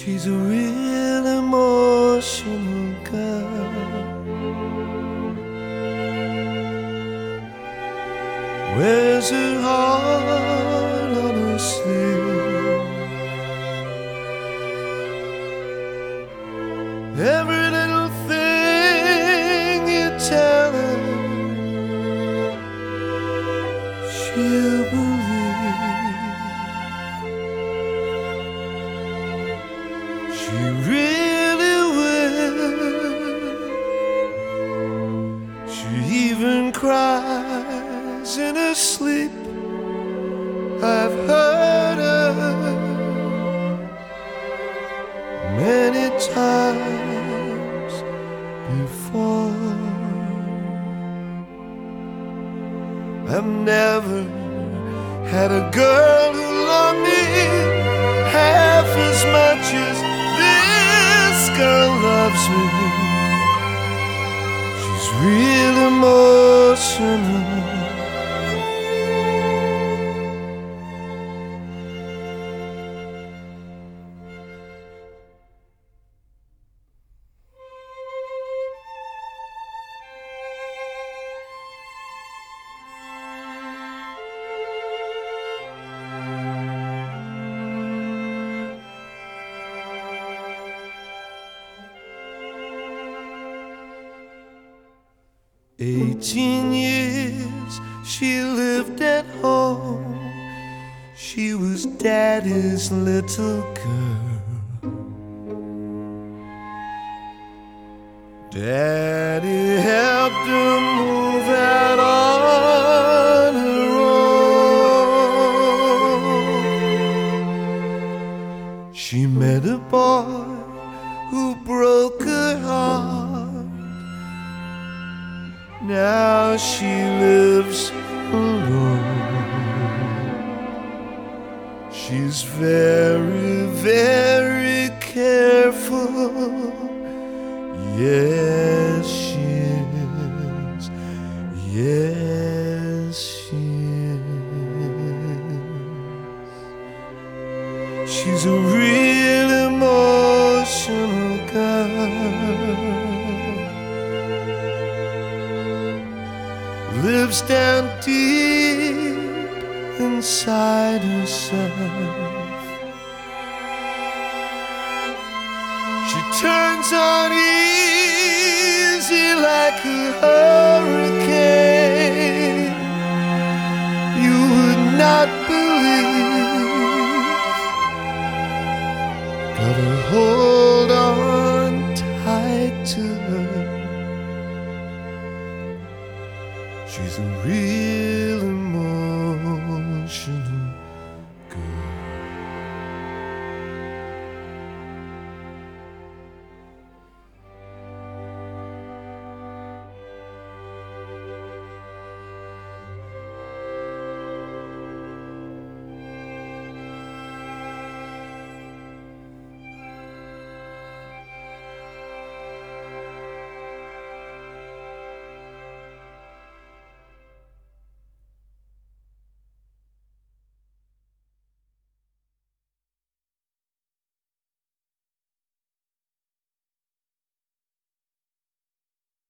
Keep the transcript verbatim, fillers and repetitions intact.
She's a real emotional girl. Wears her heart on her sleeve. Every little thing you tell her, she'll believe. She really will. She even cries in her sleep. I've heard her many times before. I've never had a girl who loved me half as much as this girl loves me. She's real emotional. Eighteen years she lived at home. She was Daddy's little girl. Daddy helped her move out on her own. She met a boy who broke her heart. Now she lives alone. She's very, very careful. Yes, she is. Yes, she is. She's a real emotional girl. Lives down deep inside herself. She turns on easy like a hurricane. You would not believe. Gotta hold on tight to her. She's a real